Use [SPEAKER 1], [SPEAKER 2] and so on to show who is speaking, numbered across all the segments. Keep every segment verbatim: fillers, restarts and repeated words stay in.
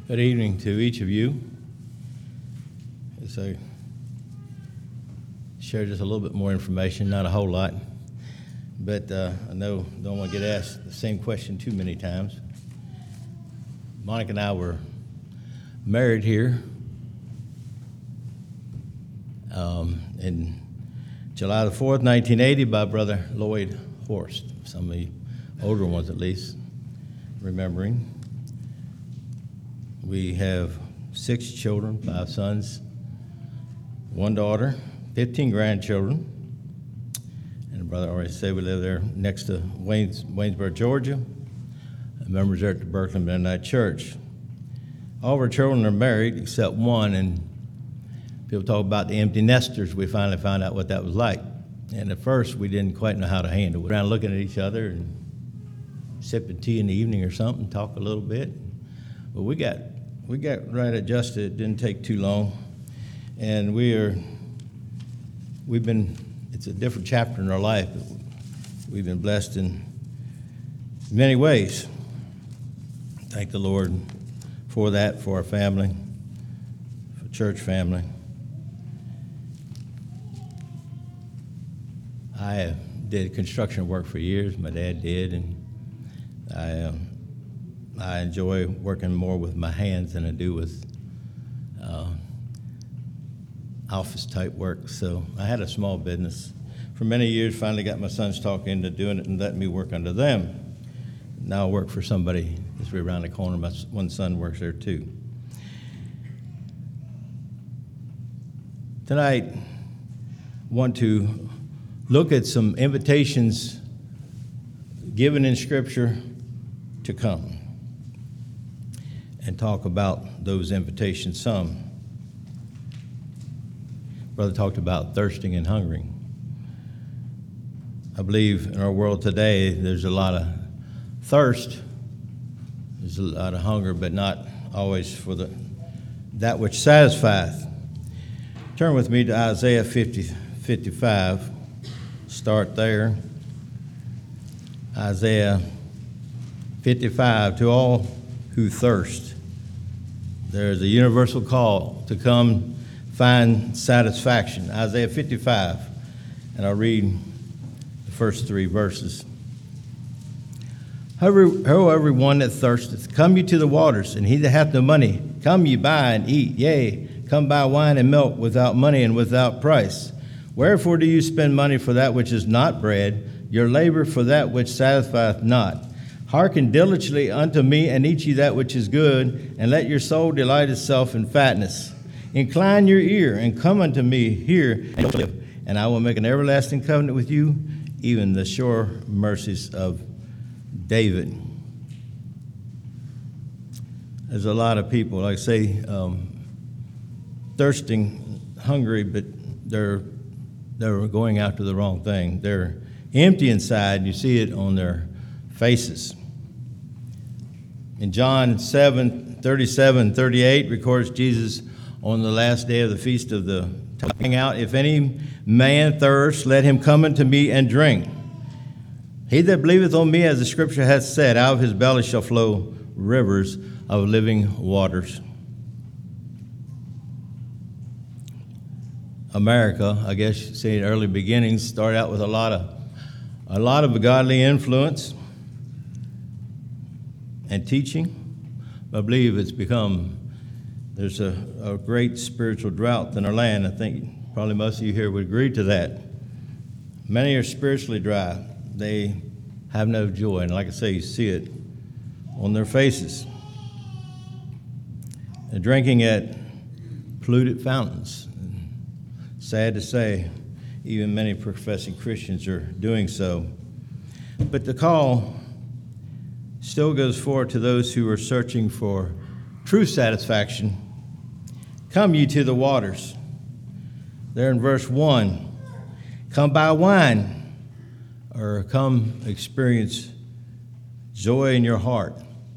[SPEAKER 1] Good evening to each of you. As I share just a little bit more information, not a whole lot, but uh, I know don't want to get asked the same question too many times. Monica and I were married here um, in July the fourth, nineteen eighty, by Brother Lloyd Horst. Some of the older ones, at least, remembering. We have six children, five sons, one daughter, fifteen grandchildren. And Brother already said we live there next to Waynes, Waynesboro, Georgia. And members there at the Berkeley Mennonite Church. All of our children are married except one, and people talk about the empty nesters. We finally found out what that was like. And at first, we didn't quite know how to handle it. Around looking at each other and sipping tea in the evening or something, talk a little bit. But we got we got right adjusted. It didn't take too long, and we are we've been. It's a different chapter in our life. But we've been blessed in many ways. Thank the Lord for that, for our family, for church family. I did construction work for years. My dad did, and I. Um, I enjoy working more with my hands than I do with uh, office-type work. So I had a small business for many years, finally got my sons talking into doing it and letting me work under them. Now I work for somebody just right around the corner. My one son works there, too. Tonight, I want to look at some invitations given in Scripture to come, and talk about those invitations some. Brother talked about thirsting and hungering. I believe in our world today there's a lot of thirst, there's a lot of hunger, but not always for the that which satisfieth. Turn with me to Isaiah fifty, fifty-five. Start there. Isaiah fifty-five, to all who thirst. There's a universal call to come find satisfaction. Isaiah fifty-five, and I'll read the first three verses. Ho, every one that thirsteth, come ye to the waters, and he that hath no money, come ye buy and eat. Yea, come buy wine and milk without money and without price. Wherefore do you spend money for that which is not bread, your labor for that which satisfieth not? Hearken diligently unto me, and eat ye that which is good, and let your soul delight itself in fatness. Incline your ear, and come unto me, hear, and live, and I will make an everlasting covenant with you, even the sure mercies of David. There's a lot of people, like I say, um, thirsting, hungry, but they're they're going after the wrong thing. They're empty inside. You see it on their faces. In John seven, thirty-seven, thirty-eight, records Jesus on the last day of the feast of the taking out, if any man thirst, let him come unto me and drink. He that believeth on me, as the scripture hath said, out of his belly shall flow rivers of living waters. America, I guess you'd say in early beginnings, started out with a lot of a lot of godly influence and teaching. I believe it's become, there's a, a great spiritual drought in our land. I think probably most of you here would agree to that. Many are spiritually dry. They have no joy. And like I say, you see it on their faces. They're drinking at polluted fountains. Sad to say, even many professing Christians are doing so. But the call still goes forward to those who are searching for true satisfaction. Come ye to the waters. There in verse one, come buy wine, or come experience joy in your heart.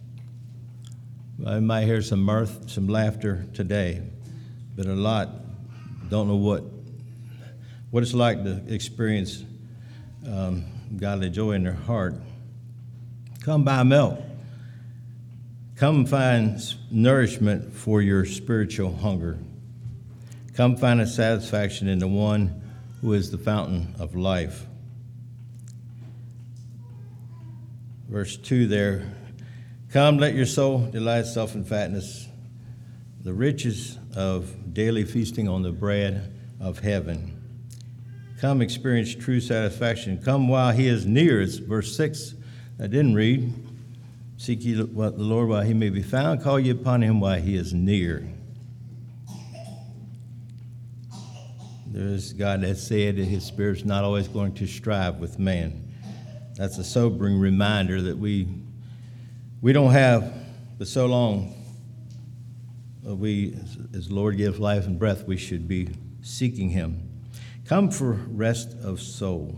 [SPEAKER 1] I might hear some mirth, some laughter today, but a lot don't know what what it's like to experience um, godly joy in their heart. Come buy milk. Come find nourishment for your spiritual hunger. Come find a satisfaction in the one who is the fountain of life. Verse two there, come, let your soul delight itself in fatness, the riches of daily feasting on the bread of heaven. Come experience true satisfaction. Come while he is near. It's verse six. I didn't read. Seek ye the Lord while he may be found. Call ye upon him while he is near. There's God that said that his spirit's not always going to strive with man. That's a sobering reminder that we we don't have but so long. We, as the Lord gives life and breath, we should be seeking him. Come for rest of soul.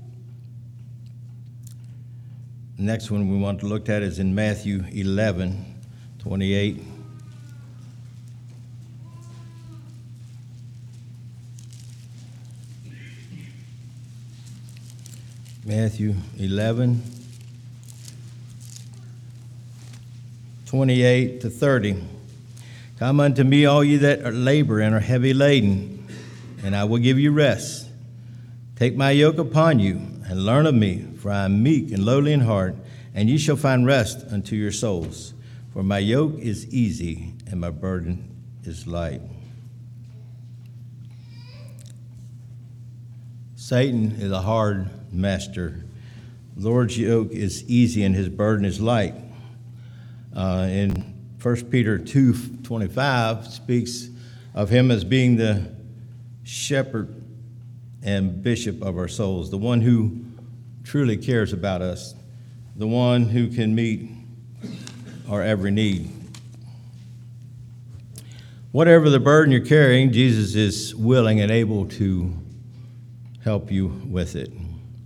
[SPEAKER 1] The next one we want to look at is in Matthew eleven, twenty-eight. Matthew eleven, twenty-eight to thirty. Come unto me, all ye that are labor and are heavy laden, and I will give you rest. Take my yoke upon you, and learn of me, for I am meek and lowly in heart, and ye shall find rest unto your souls. For my yoke is easy, and my burden is light. Satan is a hard master. The Lord's yoke is easy, and his burden is light. Uh, in First Peter two twenty-five speaks of him as being the shepherd and bishop of our souls, the one who truly cares about us, the one who can meet our every need. Whatever the burden you're carrying, Jesus is willing and able to help you with it.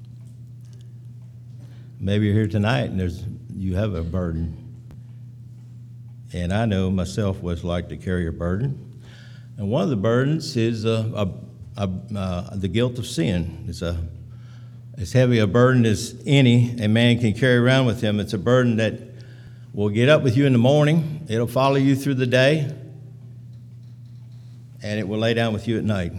[SPEAKER 1] Maybe you're here tonight and there's you have a burden. And I know myself what it's like to carry a burden. And one of the burdens is uh, a, a, uh, the guilt of sin. It's a as heavy a burden as any a man can carry around with him. It's a burden that will get up with you in the morning. It'll follow you through the day. And it will lay down with you at night.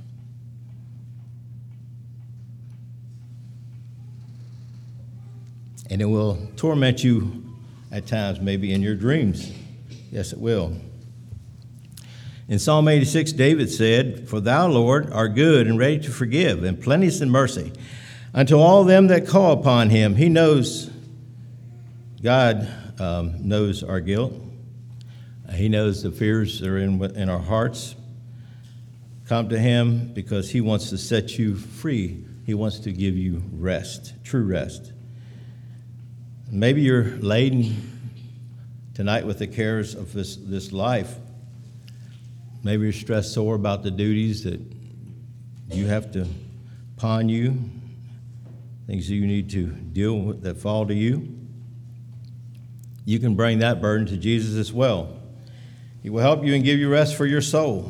[SPEAKER 1] And it will torment you at times, maybe in your dreams. Yes, it will. In Psalm eighty-six, David said, For thou, Lord, art good and ready to forgive, and plenteous in mercy. Unto all them that call upon him, he knows, God um, knows our guilt. He knows the fears that are in, in our hearts. Come to him because he wants to set you free. He wants to give you rest, true rest. Maybe you're laden tonight with the cares of this, this life. Maybe you're stressed sore about the duties that you have to upon you, things that you need to deal with that fall to you. You can bring that burden to Jesus as well. He will help you and give you rest for your soul.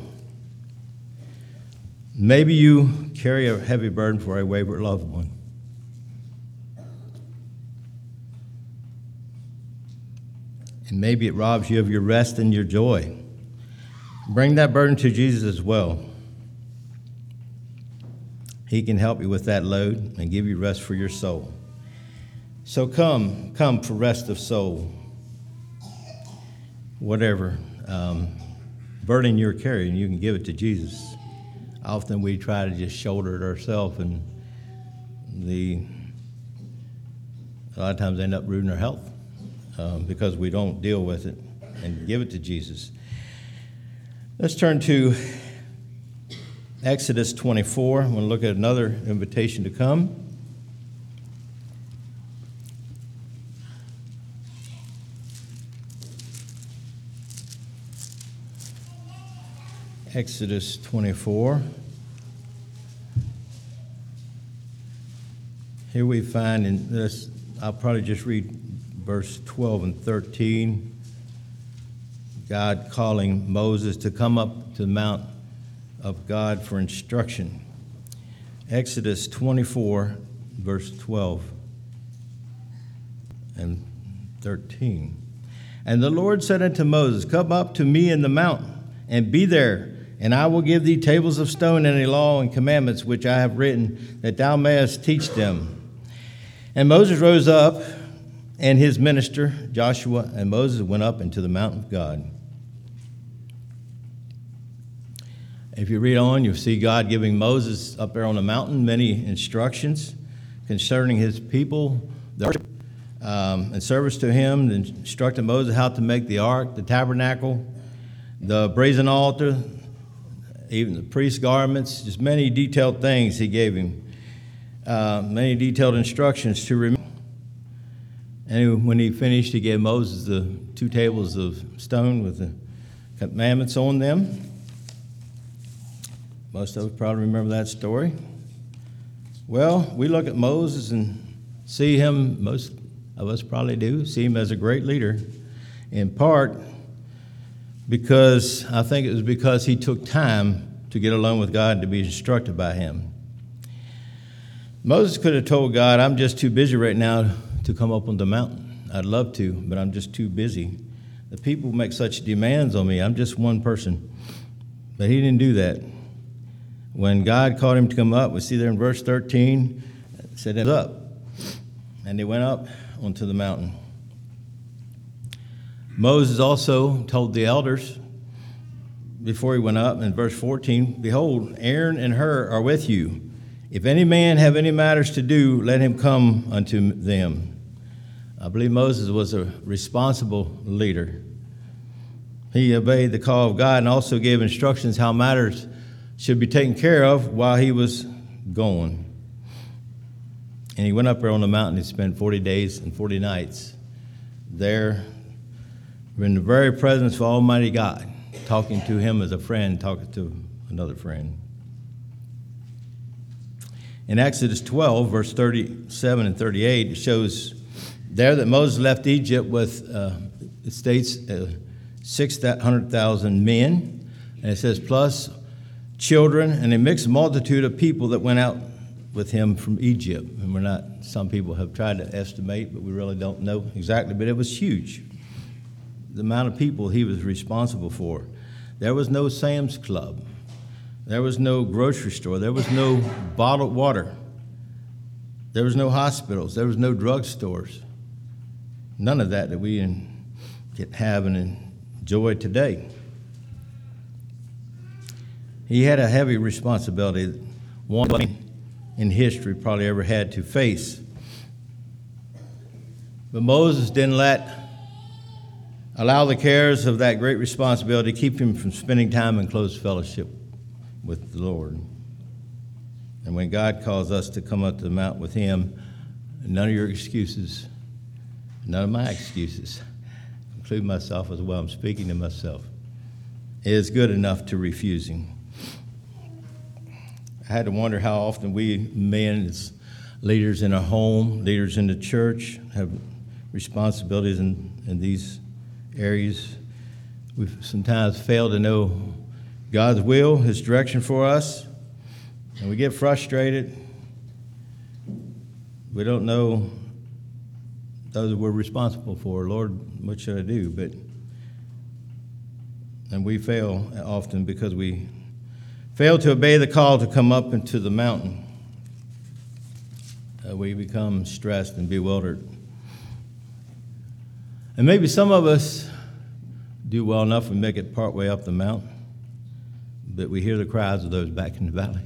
[SPEAKER 1] Maybe you carry a heavy burden for a wayward loved one. And maybe it robs you of your rest and your joy. Bring that burden to Jesus as well. He can help you with that load and give you rest for your soul. So come, come for rest of soul. Whatever um, burden you're carrying, you can give it to Jesus. Often we try to just shoulder it ourselves, and the a lot of times end up ruining our health. Um, because we don't deal with it and give it to Jesus. Let's turn to Exodus twenty-four. I'm going to look at another invitation to come. Exodus twenty-four. Here we find, in this, I'll probably just read verse twelve and thirteen, God calling Moses to come up to the Mount of God for instruction. Exodus twenty-four, verse twelve and thirteen. And the Lord said unto Moses, Come up to me in the mountain, and be there, and I will give thee tables of stone and a law and commandments which I have written, that thou mayest teach them. And Moses rose up, and his minister Joshua and Moses went up into the mountain of God. If you read on, you'll see God giving Moses up there on the mountain many instructions concerning his people, their worship, um, and service to him, and instructed Moses how to make the ark, the tabernacle, the brazen altar, even the priest's garments, just many detailed things he gave him, uh, many detailed instructions to remember. And when he finished, he gave Moses the two tables of stone with the commandments on them. Most of us probably remember that story. Well, we look at Moses and see him, most of us probably do, see him as a great leader, in part because I think it was because he took time to get alone with God and to be instructed by him. Moses could have told God, I'm just too busy right now to come up on the mountain. I'd love to, but I'm just too busy. The people make such demands on me. I'm just one person. But he didn't do that. When God called him to come up, we see there in verse thirteen, it said, up. And they went up onto the mountain. Moses also told the elders before he went up in verse fourteen, Behold, Aaron and Hur are with you. If any man have any matters to do, let him come unto them. I believe Moses was a responsible leader. He obeyed the call of God and also gave instructions how matters should be taken care of while he was going. And he went up there on the mountain and spent forty days and forty nights there in the very presence of Almighty God, talking to him as a friend, talking to another friend. In Exodus twelve, verse thirty-seven and thirty-eight, it shows there that Moses left Egypt with, uh, it states, uh, six hundred thousand men, and it says, plus children, and a mixed multitude of people that went out with him from Egypt. And we're not, some people have tried to estimate, but we really don't know exactly, but it was huge, the amount of people he was responsible for. There was no Sam's Club. There was no grocery store. There was no bottled water. There was no hospitals. There was no drug stores. None of that that we can have and enjoy today. He had a heavy responsibility, one in history probably ever had to face. But Moses didn't let, allow the cares of that great responsibility to keep him from spending time in close fellowship with the Lord. And when God calls us to come up to the mountain with him, none of your excuses, none of my excuses, including myself as well, I'm speaking to myself, is good enough to refuse him. I had to wonder how often we men as leaders in our home, leaders in the church, have responsibilities in, in these areas. We've sometimes failed to know God's will, his direction for us, and we get frustrated. We don't know those that we're responsible for. Lord, what should I do? But and we fail often because we fail to obey the call to come up into the mountain. Uh, we become stressed and bewildered. And maybe some of us do well enough and make it partway up the mountain, but we hear the cries of those back in the valley.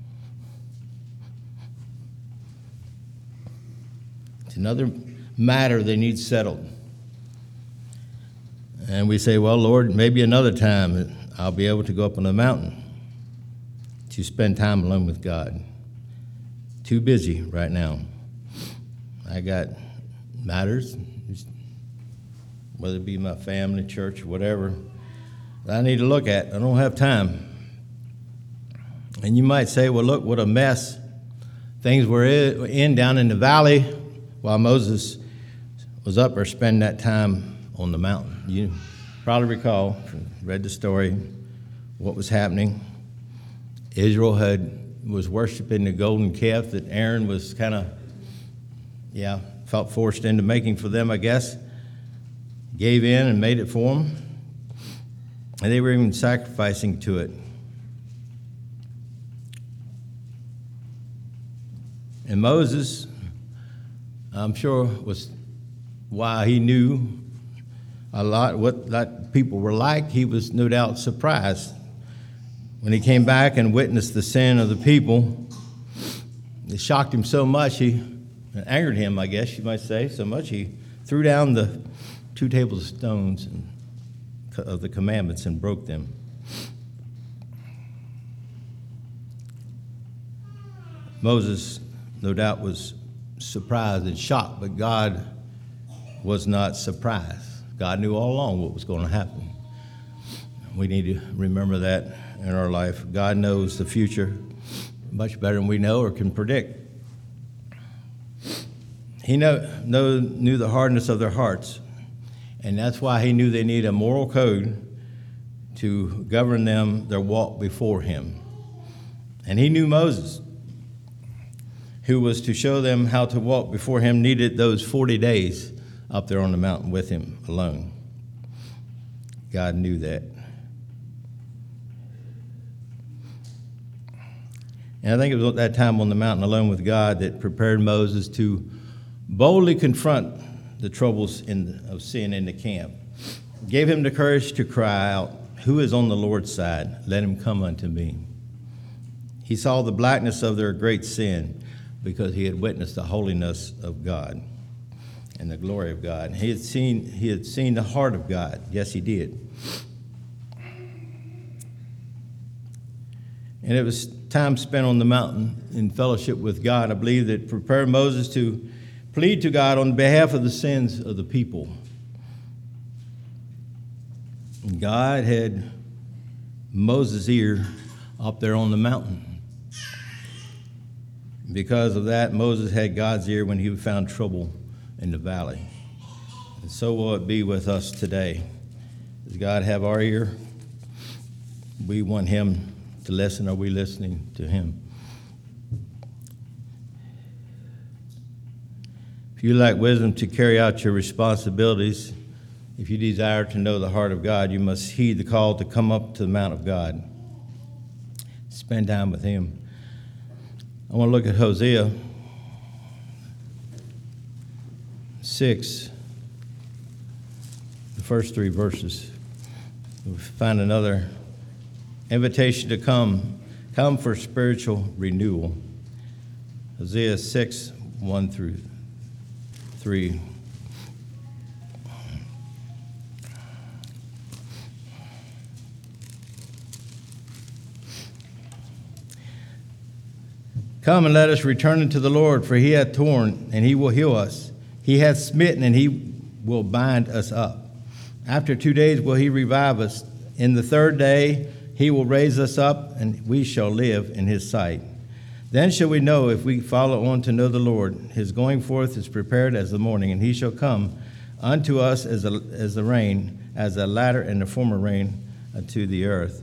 [SPEAKER 1] It's another matter they need settled. And we say, well, Lord, maybe another time I'll be able to go up on the mountain to spend time alone with God. Too busy right now. I got matters, whether it be my family, church, whatever, that I need to look at. I don't have time. And you might say, well, look what a mess things were in down in the valley while Moses was up there spending that time on the mountain. You probably recall, read the story, what was happening. Israel had was worshiping the golden calf that Aaron was kind of, yeah, felt forced into making for them, I guess. gave in and made it for them, and they were even sacrificing to it. And Moses, I'm sure, was why he knew a lot what that people were like. He was no doubt surprised when he came back and witnessed the sin of the people. It shocked him so much, he it angered him, I guess you might say, so much he threw down the two tablespoons and, of the commandments and broke them. Moses, no doubt, was surprised and shocked, but God was not surprised. God knew all along what was going to happen. We need to remember that in our life. God knows the future much better than we know or can predict. He know, know, knew the hardness of their hearts, and that's why he knew they needed a moral code to govern them, their walk before him. And he knew Moses, who was to show them how to walk before him, needed those forty days up there on the mountain with him alone. God knew that. And I think it was at that time on the mountain alone with God that prepared Moses to boldly confront the troubles in, of sin in the camp. Gave him the courage to cry out, "Who is on the Lord's side? Let him come unto me." He saw the blackness of their great sin because he had witnessed the holiness of God and the glory of God. He had seen, he had seen the heart of God. Yes, he did. And it was time spent on the mountain in fellowship with God, I believe, that prepared Moses to plead to God on behalf of the sins of the people. And God had Moses' ear up there on the mountain. Because of that, Moses had God's ear when he found trouble in the valley. And so will it be with us today. Does God have our ear? We want him to listen. Are we listening to him? If you lack wisdom to carry out your responsibilities, if you desire to know the heart of God, you must heed the call to come up to the Mount of God. Spend time with him. I want to look at Hosea six, the first three verses. We'll find another invitation to come, come for spiritual renewal. Hosea six, one through three. Come and let us return unto the Lord, for he hath torn, and he will heal us. He hath smitten, and he will bind us up. After two days will he revive us. In the third day he will raise us up, and we shall live in his sight. Then shall we know if we follow on to know the Lord. His going forth is prepared as the morning, and he shall come unto us as, a, as the rain, as the latter and the former rain unto the earth.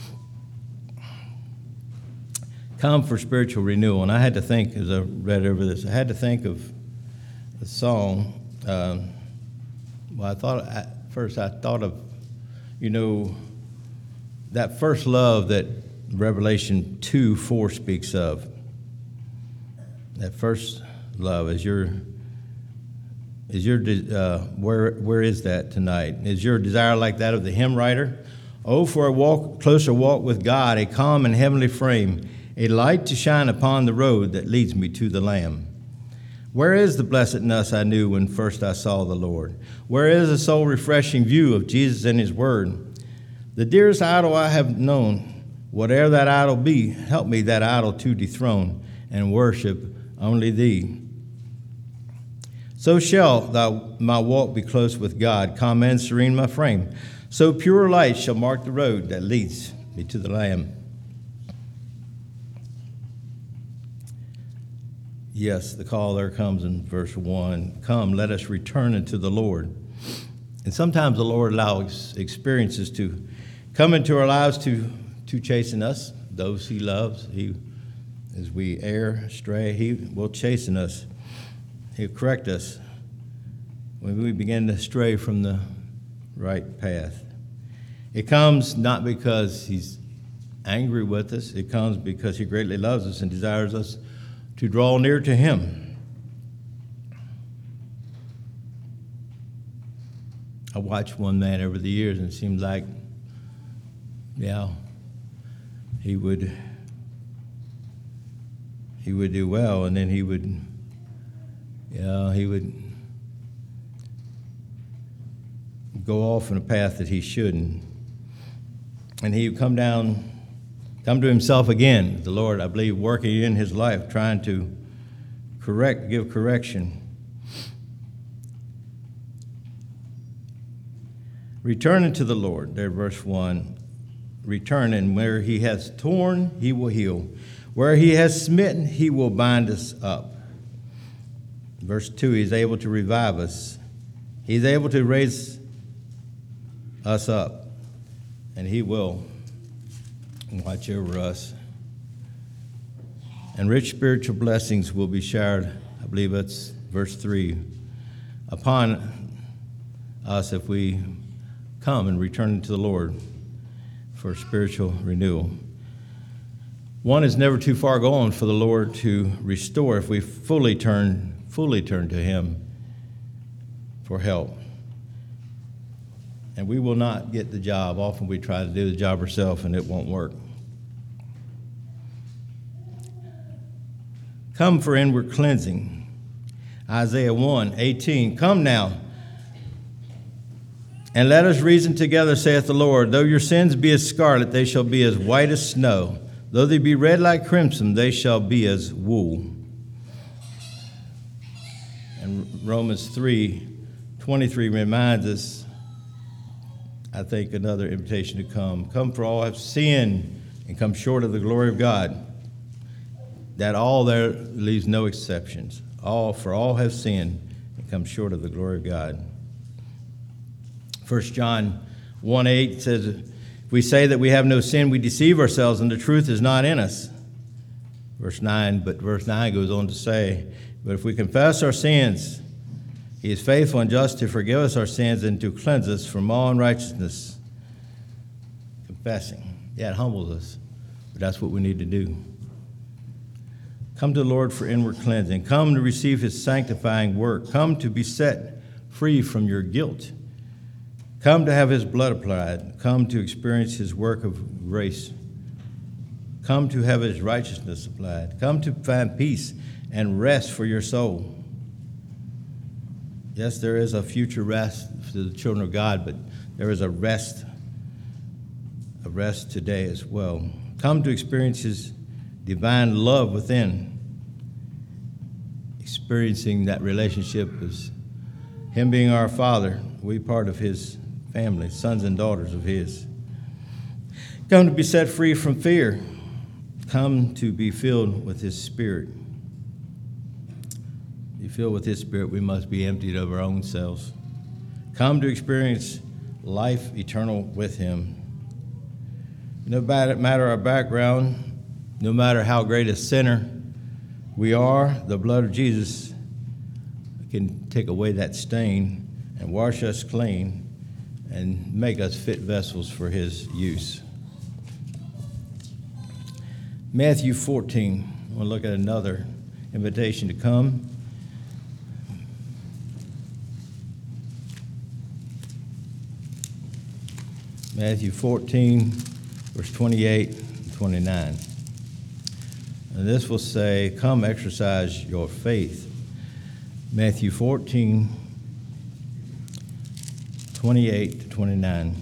[SPEAKER 1] Come for spiritual renewal. And I had to think, as I read over this, I had to think of the song. Um, well, I thought, at first I thought of, you know, that first love that Revelation two four speaks of. That first love is your, is your uh, where where is that tonight? Is your desire like that of the hymn writer? Oh, for a walk, closer walk with God, a calm and heavenly frame, a light to shine upon the road that leads me to the Lamb. Where is the blessedness I knew when first I saw the Lord? Where is the soul-refreshing view of Jesus and his word? The dearest idol I have known, whatever that idol be, help me that idol to dethrone and worship only thee. So shall thou my walk be close with God, calm and serene my frame. So pure light shall mark the road that leads me to the Lamb. Yes, the call there comes in verse one. Come, let us return unto the Lord. And sometimes the Lord allows experiences to come into our lives to, to chasten us, those he loves. He, as we err, stray, he will chasten us. He'll correct us when we begin to stray from the right path. It comes not because he's angry with us. It comes because he greatly loves us and desires us to draw near to him. I watched one man over the years, and it seemed like, yeah, he would he would do well, and then he would, yeah, he would go off in a path that he shouldn't. And he would come down, come to himself again. The Lord, I believe, working in his life, trying to correct, give correction. Returning to the Lord, there, verse one. Return, and where he has torn, he will heal. Where he has smitten, he will bind us up. Verse two, he's able to revive us. He's able to raise us up, and he will watch over us. And rich spiritual blessings will be showered, I believe that's verse three, upon us if we come and return to the Lord for spiritual renewal. One is never too far gone for the Lord to restore if we fully turn, fully turn to him for help. And we will not get the job. Often we try to do the job ourselves and it won't work. Come for inward cleansing. Isaiah one eighteen. Come now, and let us reason together, saith the Lord. Though your sins be as scarlet, they shall be as white as snow. Though they be red like crimson, they shall be as wool. And Romans three twenty-three reminds us, I think, another invitation to come. Come, for all have sinned and come short of the glory of God. That all there leaves no exceptions. All, for all have sinned and come short of the glory of God. First John one eight says, if we say that we have no sin, we deceive ourselves, and the truth is not in us. Verse nine, but verse nine goes on to say, but if we confess our sins, he is faithful and just to forgive us our sins and to cleanse us from all unrighteousness. Confessing. Yeah, it humbles us, but that's what we need to do. Come to the Lord for inward cleansing. Come to receive his sanctifying work. Come to be set free from your guilt. Come to have his blood applied. Come to experience his work of grace. Come to have his righteousness applied. Come to find peace and rest for your soul. Yes, there is a future rest for the children of God, but there is a rest, a rest today as well. Come to experience his divine love within. Experiencing that relationship as him being our Father, we part of his family, sons and daughters of his. Come to be set free from fear. Come to be filled with his Spirit. To be filled with his Spirit, we must be emptied of our own selves. Come to experience life eternal with him. No matter our background, no matter how great a sinner we are, the blood of Jesus can take away that stain and wash us clean and make us fit vessels for his use. Matthew fourteen, we'll look at another invitation to come. Matthew fourteen, verse twenty-eight and twenty-nine. And this will say, come exercise your faith. Matthew fourteen, twenty-eight to twenty-nine.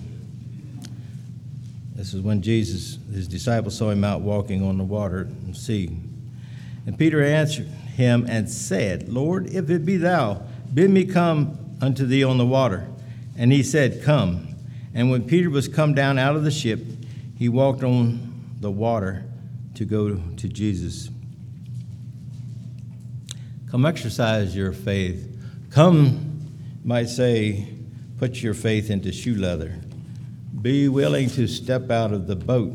[SPEAKER 1] This is when Jesus, his disciples saw him out walking on the water and sea. And Peter answered him and said, Lord, if it be thou, bid me come unto thee on the water. And he said, come. And when Peter was come down out of the ship, he walked on the water to go to Jesus. Come exercise your faith. Come, might say, put your faith into shoe leather. Be willing to step out of the boat.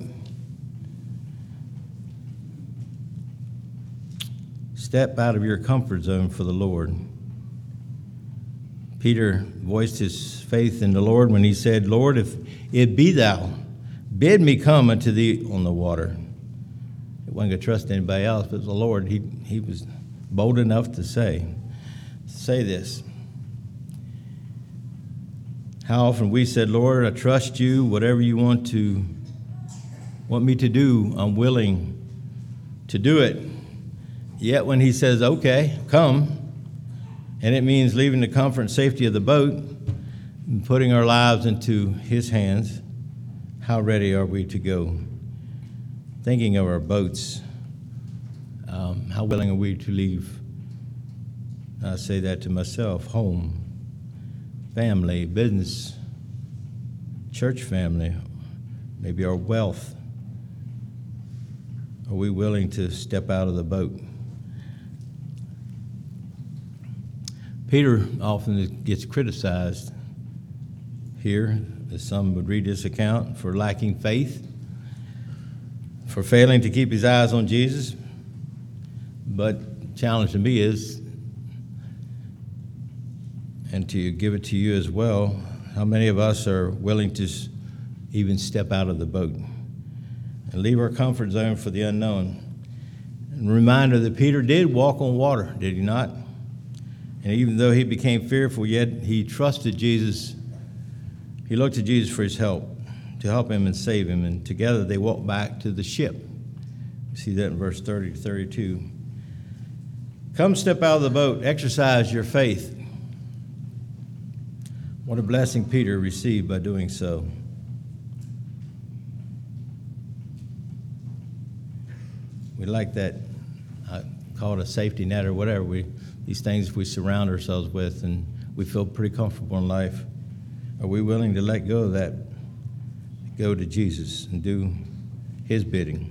[SPEAKER 1] Step out of your comfort zone for the Lord. Peter voiced his faith in the Lord when he said, Lord, if it be thou, bid me come unto thee on the water. He wasn't going to trust anybody else, but the Lord, he, he was bold enough to say, say this. How often we said, Lord, I trust you, whatever you want to want me to do, I'm willing to do it. Yet when he says, okay, come, and it means leaving the comfort and safety of the boat and putting our lives into his hands, how ready are we to go? Thinking of our boats, um, how willing are we to leave? I say that to myself, home, family, business, church family, maybe our wealth. Are we willing to step out of the boat? Peter often gets criticized here, as some would read this account, for lacking faith, for failing to keep his eyes on Jesus. But the challenge to me is, and to give it to you as well, how many of us are willing to even step out of the boat and leave our comfort zone for the unknown? And a reminder that Peter did walk on water, did he not? And even though he became fearful, yet he trusted Jesus. He looked to Jesus for his help, to help him and save him. And together they walked back to the ship. You see that in verse thirty to thirty-two. Come step out of the boat, exercise your faith. What a blessing Peter received by doing so. We like that, I call it a safety net or whatever. We These things we surround ourselves with, and we feel pretty comfortable in life. Are we willing to let go of that, go to Jesus and do his bidding?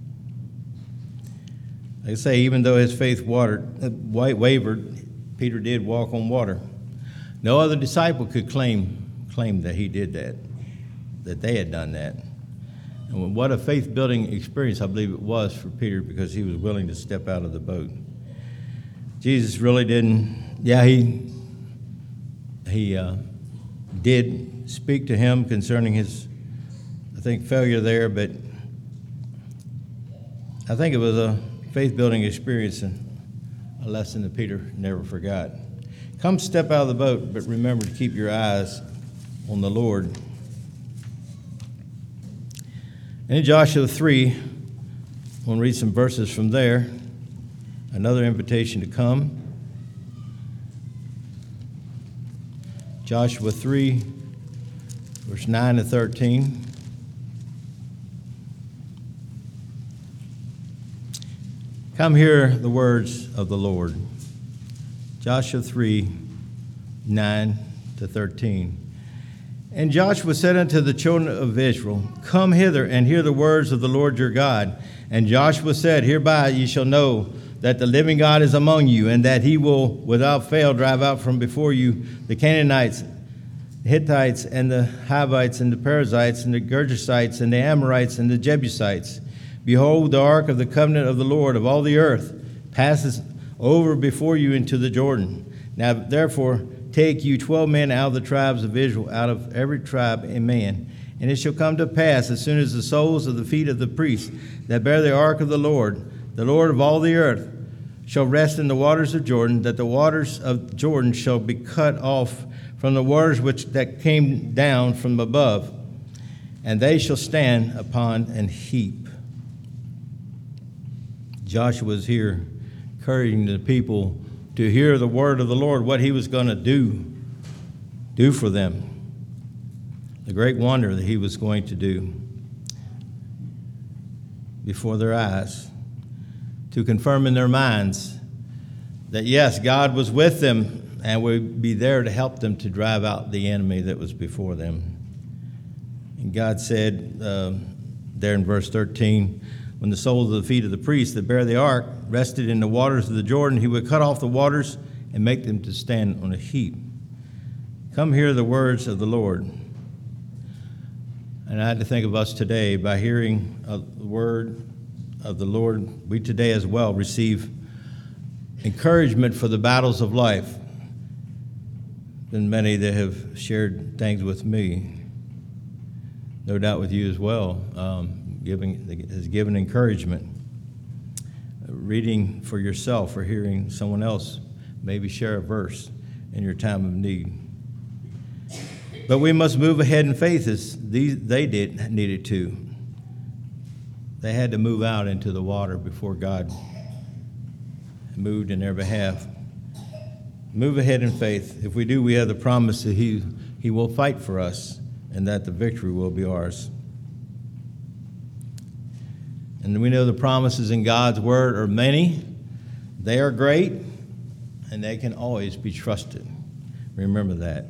[SPEAKER 1] Like I say, even though his faith watered, wavered, Peter did walk on water. No other disciple could claim, claim that he did that, that they had done that. And what a faith-building experience I believe it was for Peter, because he was willing to step out of the boat. Jesus really didn't, yeah, he he uh, did speak to him concerning his, I think, failure there, but I think it was a faith-building experience and a lesson that Peter never forgot. Come step out of the boat, but remember to keep your eyes on the Lord. And in Joshua three, I want to read some verses from there. Another invitation to come. Joshua three, verse nine to thirteen. Come hear the words of the Lord. Joshua three, nine to thirteen. And Joshua said unto the children of Israel, Come hither and hear the words of the Lord your God. And Joshua said, Hereby ye shall know that the living God is among you, and that he will without fail drive out from before you the Canaanites, the Hittites, and the Hivites, and the Perizzites, and the Gergesites, and the Amorites, and the Jebusites. Behold, the ark of the covenant of the Lord of all the earth passes over before you into the Jordan. Now therefore take you twelve men out of the tribes of Israel, out of every tribe a man. And it shall come to pass, as soon as the soles of the feet of the priests that bear the ark of the Lord, the Lord of all the earth, shall rest in the waters of Jordan, that the waters of Jordan shall be cut off from the waters which that came down from above, and they shall stand upon an heap. Joshua was here encouraging the people to hear the word of the Lord, what he was going to do, do for them, the great wonder that he was going to do before their eyes, to confirm in their minds that, yes, God was with them and would be there to help them to drive out the enemy that was before them. And God said uh, there in verse thirteen, when the soles of the feet of the priests that bear the ark rested in the waters of the Jordan, he would cut off the waters and make them to stand on a heap. Come hear the words of the Lord. And I had to think of us today. By hearing a word of the Lord, we today as well receive encouragement for the battles of life. been many that have shared things with me, no doubt with you as well, um, giving has given encouragement. Reading for yourself or hearing someone else maybe share a verse in your time of need. But we must move ahead in faith as these, they did needed to. They had to move out into the water before God moved in their behalf. Move ahead in faith. If we do, we have the promise that he, he will fight for us and that the victory will be ours. And we know the promises in God's word are many. They are great, and they can always be trusted. Remember that.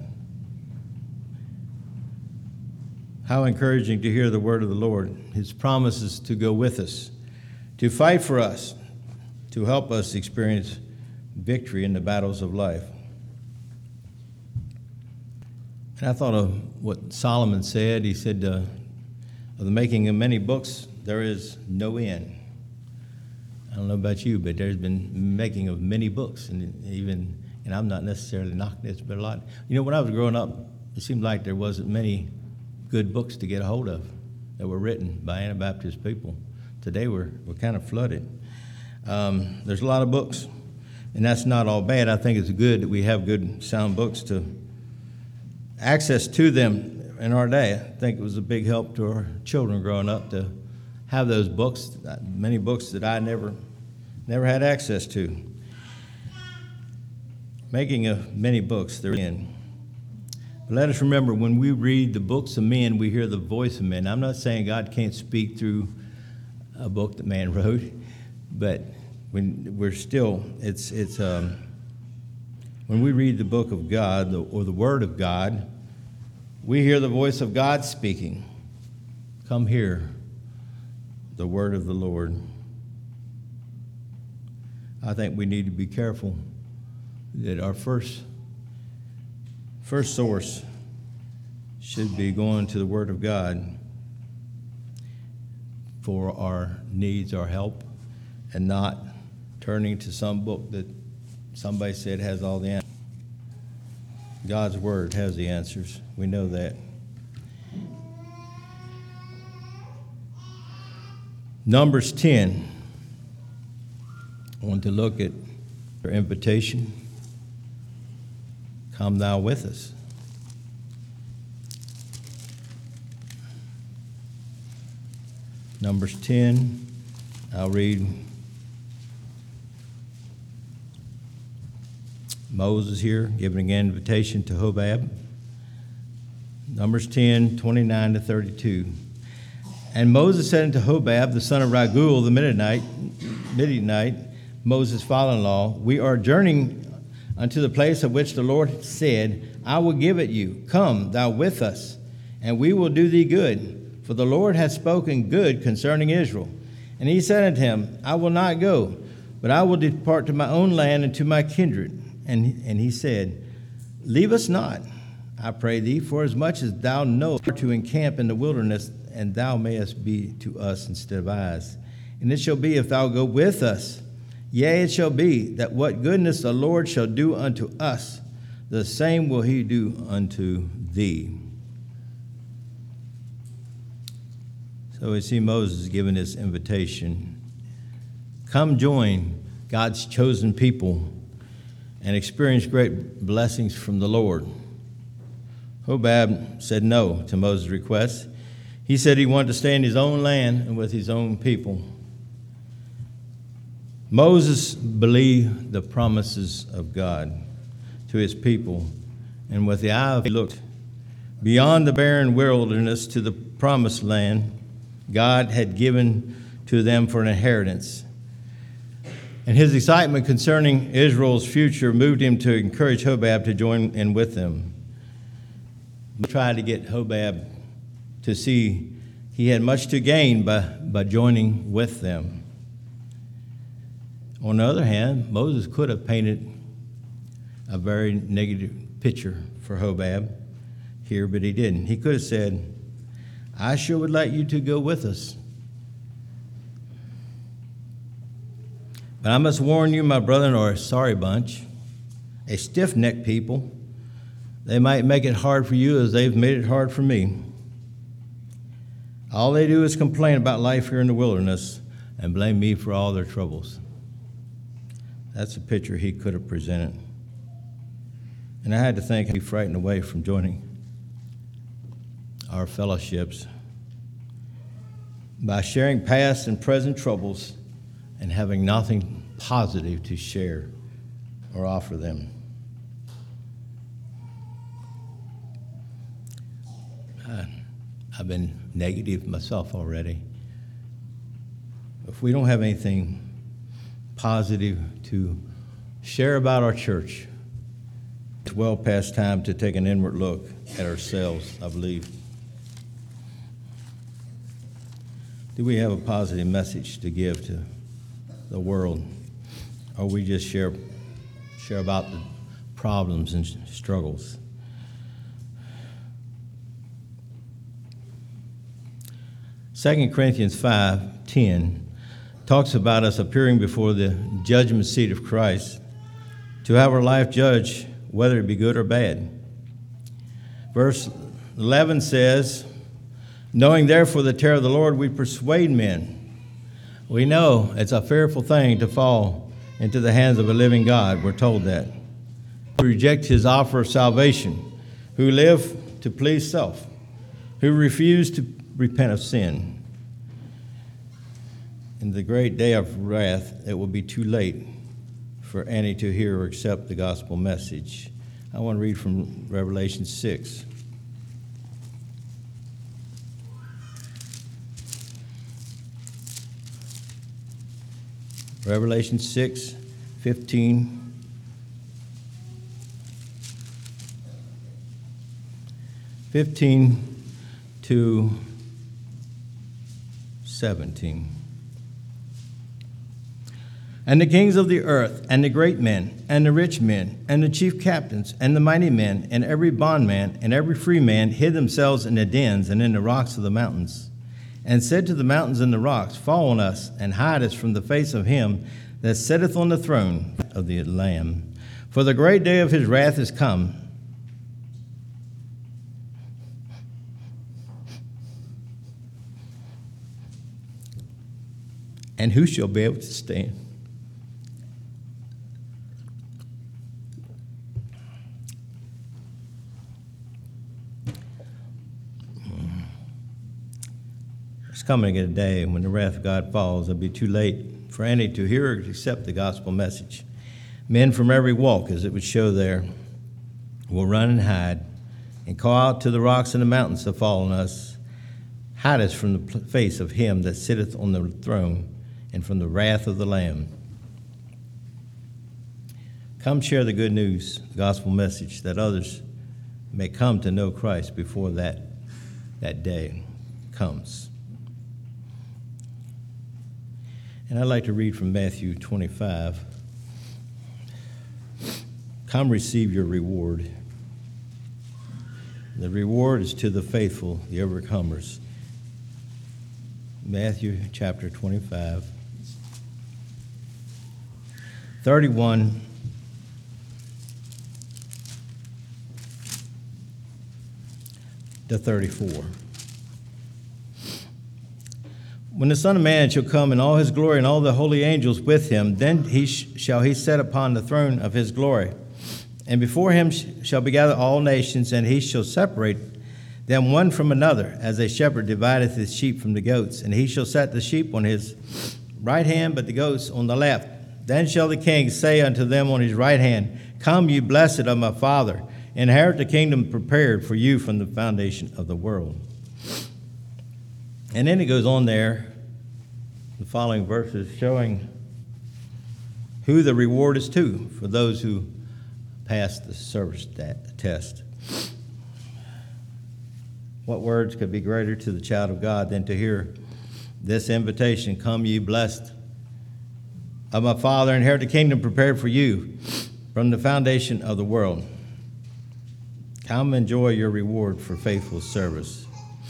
[SPEAKER 1] How encouraging to hear the word of the Lord, his promises to go with us, to fight for us, to help us experience victory in the battles of life. And I thought of what Solomon said. He said, uh, of the making of many books, there is no end. I don't know about you, but there's been making of many books, and even, and I'm not necessarily knocking this, but a lot. You know, when I was growing up, it seemed like there wasn't many good books to get a hold of that were written by Anabaptist people. Today we're we're kind of flooded. Um, there's a lot of books, and that's not all bad. I think it's good that we have good sound books to access to them in our day. I think it was a big help to our children growing up to have those books, many books that I never never had access to. Making of many books, they're in. But let us remember, when we read the books of men, we hear the voice of men. I'm not saying God can't speak through a book that man wrote, but when we're still, it's it's um, when we read the book of God or the Word of God, we hear the voice of God speaking. Come hear the word of the Lord. I think we need to be careful that our first first source should be going to the Word of God for our needs, our help, and not turning to some book that somebody said has all the answers. God's Word has the answers. We know that. Numbers ten. I want to look at your invitation. Come thou with us. Numbers ten. I'll read Moses here giving an invitation to Hobab. Numbers ten, twenty-nine to thirty-two. And Moses said unto Hobab, the son of Raguel, the Midianite, Midianite, Moses' father-in-law, we are journeying unto the place of which the Lord said, I will give it you. Come thou with us, and we will do thee good. For the Lord hath spoken good concerning Israel. And he said unto him, I will not go, but I will depart to my own land and to my kindred. And, and he said, leave us not, I pray thee, for as much as thou knowest to encamp in the wilderness, and thou mayest be to us instead of eyes. And it shall be, if thou go with us, yea, it shall be, that what goodness the Lord shall do unto us, the same will he do unto thee. So we see Moses giving this invitation. Come join God's chosen people and experience great blessings from the Lord. Hobab said no to Moses' request. He said he wanted to stay in his own land and with his own people. Moses believed the promises of God to his people, and with the eye of he looked beyond the barren wilderness to the promised land God had given to them for an inheritance. And his excitement concerning Israel's future moved him to encourage Hobab to join in with them. He tried to get Hobab to see he had much to gain by, by joining with them. On the other hand, Moses could have painted a very negative picture for Hobab here, but he didn't. He could have said, I sure would like you to go with us. But I must warn you, my brethren are a sorry bunch, a stiff-necked people, They might make it hard for you as they've made it hard for me. All they do is complain about life here in the wilderness and blame me for all their troubles. That's a picture he could have presented. And I had to think I'd be frightened away from joining our fellowships by sharing past and present troubles and having nothing positive to share or offer them. Uh, I've been negative myself already. If we don't have anything positive to share about our church, it's well past time to take an inward look at ourselves, I believe. Do we have a positive message to give to the world? Or we just share share about the problems and struggles? Second Corinthians five ten talks about us appearing before the judgment seat of Christ to have our life judged, whether it be good or bad. Verse eleven says, knowing therefore the terror of the Lord, we persuade men. We know it's a fearful thing to fall into the hands of a living God. We're told that. Who reject his offer of salvation, who live to please self, who refuse to repent of sin. In the great day of wrath, it will be too late for any to hear or accept the gospel message. I want to read from Revelation six. Revelation six, fifteen. fifteen to seventeen. And the kings of the earth, and the great men, and the rich men, and the chief captains, and the mighty men, and every bondman, and every free man hid themselves in the dens and in the rocks of the mountains, and said to the mountains and the rocks, fall on us, and hide us from the face of him that sitteth on the throne of the Lamb. For the great day of his wrath is come. And who shall be able to stand? It's coming a day when the wrath of God falls. It'll be too late for any to hear or accept the gospel message. Men from every walk, as it would show there, will run and hide and call out to the rocks and the mountains to fall on us. Hide us from the face of him that sitteth on the throne and from the wrath of the Lamb. Come share the good news, the gospel message, that others may come to know Christ before that, that day comes. And I'd like to read from Matthew twenty-five. Come receive your reward. The reward is to the faithful, the overcomers. Matthew chapter twenty-five, thirty-one to thirty-four. When the Son of Man shall come in all his glory and all the holy angels with him, then he sh- shall he sit upon the throne of his glory. And before him sh- shall be gathered all nations, and he shall separate them one from another, as a shepherd divideth his sheep from the goats. And he shall set the sheep on his right hand, but the goats on the left. Then shall the king say unto them on his right hand, come, you blessed of my Father, inherit the kingdom prepared for you from the foundation of the world. And then it goes on there, the following verses, showing who the reward is to for those who pass the service test. What words could be greater to the child of God than to hear this invitation, come ye blessed of my Father, inherit the kingdom prepared for you from the foundation of the world. Come enjoy your reward for faithful service.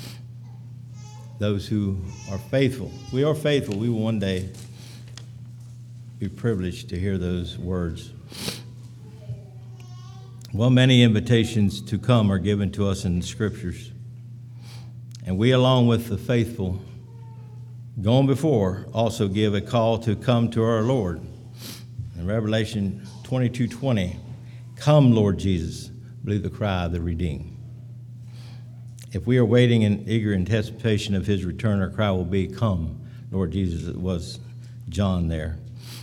[SPEAKER 1] Those who are faithful, we are faithful, we will one day be privileged to hear those words. Well, many invitations to come are given to us in the Scriptures. And we, along with the faithful going before, also give a call to come to our Lord. In Revelation twenty-two twenty, come, Lord Jesus, believe the cry of the redeemed. If we are waiting in eager anticipation of his return, our cry will be, come, Lord Jesus. It was John there.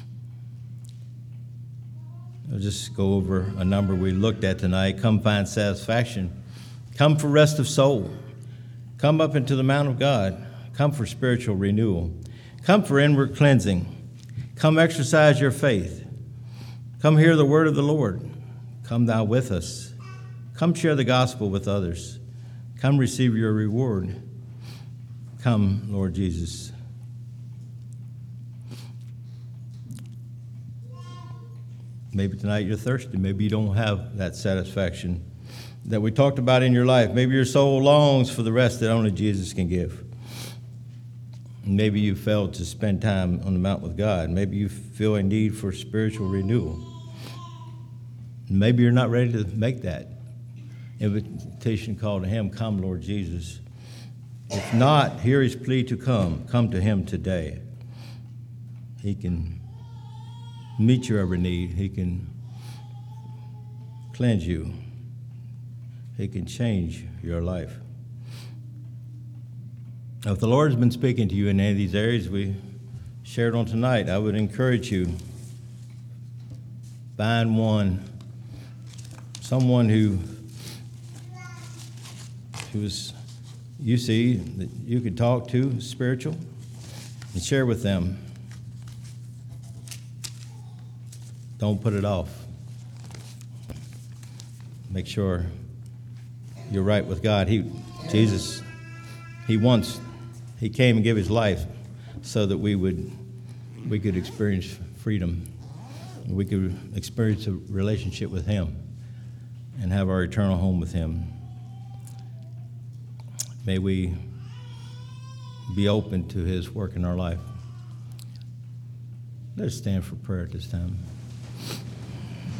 [SPEAKER 1] I'll just go over a number we looked at tonight. Come find satisfaction. Come for rest of soul. Come up into the mount of God. Come for spiritual renewal. Come for inward cleansing. Come exercise your faith. Come hear the word of the Lord. Come thou with us. Come share the gospel with others. Come receive your reward. Come, Lord Jesus. Maybe tonight you're thirsty. Maybe you don't have that satisfaction that we talked about in your life. Maybe your soul longs for the rest that only Jesus can give. Maybe you failed to spend time on the mount with God. Maybe you feel a need for spiritual renewal. Maybe you're not ready to make that invitation call to him, come, Lord Jesus. If not, hear his plea to come. Come to him today. He can meet your every need. He can cleanse you. He can change your life. Now, if the Lord has been speaking to you in any of these areas we shared on tonight, I would encourage you, find one, someone who, who is, you see, that you could talk to, spiritual, and share with them. Don't put it off. Make sure you're right with God. He, Jesus, he wants, he came and gave his life so that we would, we could experience freedom. We could experience a relationship with him and have our eternal home with him. May we be open to his work in our life. Let's stand for prayer at this time.